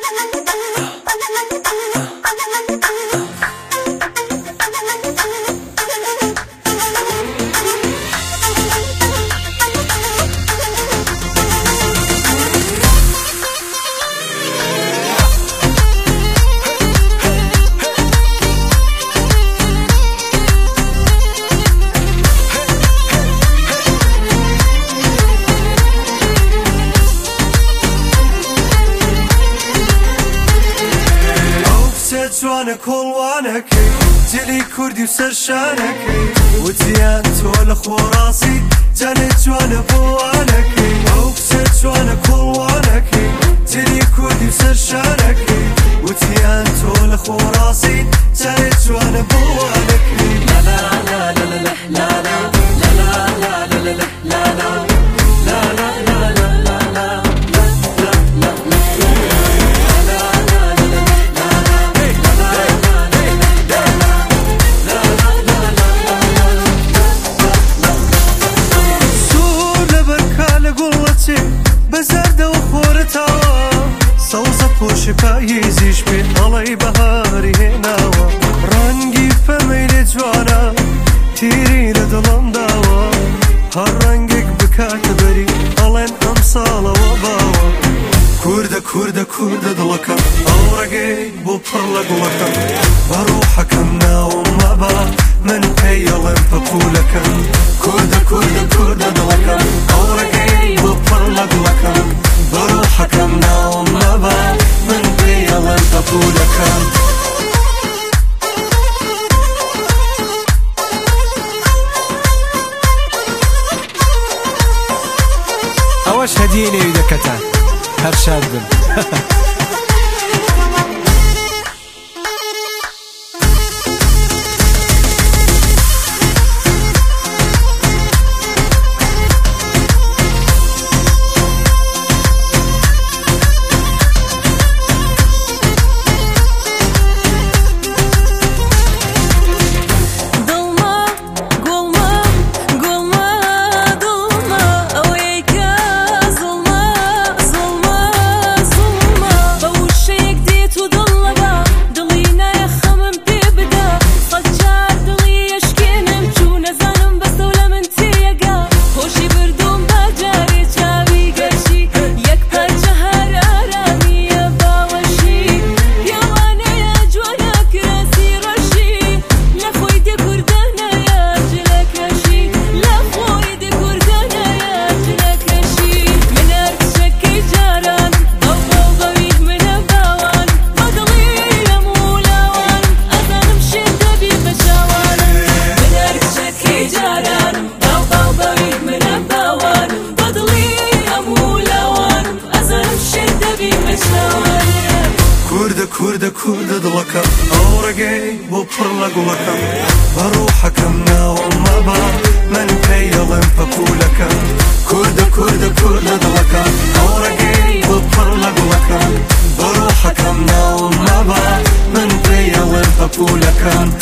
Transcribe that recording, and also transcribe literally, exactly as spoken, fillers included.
جوانە کۆڵوانەکەی جلی کوردی و سەرشانەکەی وتیان تۆ لە خۆڕاستی جانێ جوانە بۆوانەکەی ئەو کچە جوانە کۆڵوانەکەی جلی کوردی و سەرشانەکەی وتیان تۆ لە خۆڕاستی جانێ جوانە بۆوانەکەی لا لا لا لا لا لا لا لا لا لا لا پاییزیش بێ هەڵەی بەهاری هێناوە ڕەنگی فەرمەی لێ جوانە تیری لە دڵم داوە هەر ڕەنگێک بکاتە بەری ئەڵێن ئەم ساڵەوە باوە کووردە کووردە کووردە دڵەکەم ئەو ڕێگەی بۆ پڕ لە گوڵەکەم بە ڕوحەکەم ناوم مەبا من پێی ئەڵێم پەپوولەکەم کووردە کووردە کووردە دڵەکەم ئەو ڕێگەی بۆ پڕ لە گوڵەکەم بە ڕوحەکەم ناوم مەبا من پێی ئەڵێم پەپوولەکەم ئەوەش هەدیەی نێویدەکەتان هەر شاد بن. کووردە کووردە دڵەکەم ئەو ڕێگەی بۆ پڕ لە گوڵەکەم بە ڕوحەکەم ناوم مەبا من پێی ئەڵێم پەپوولەکەم کووردە کووردە کووردە دڵەکەم ئەو ڕێگەی بۆ پڕ لە گوڵەکەم بە ڕوحەکەم ناوم مەبا من پێی ئەڵێم پەپوولەکەم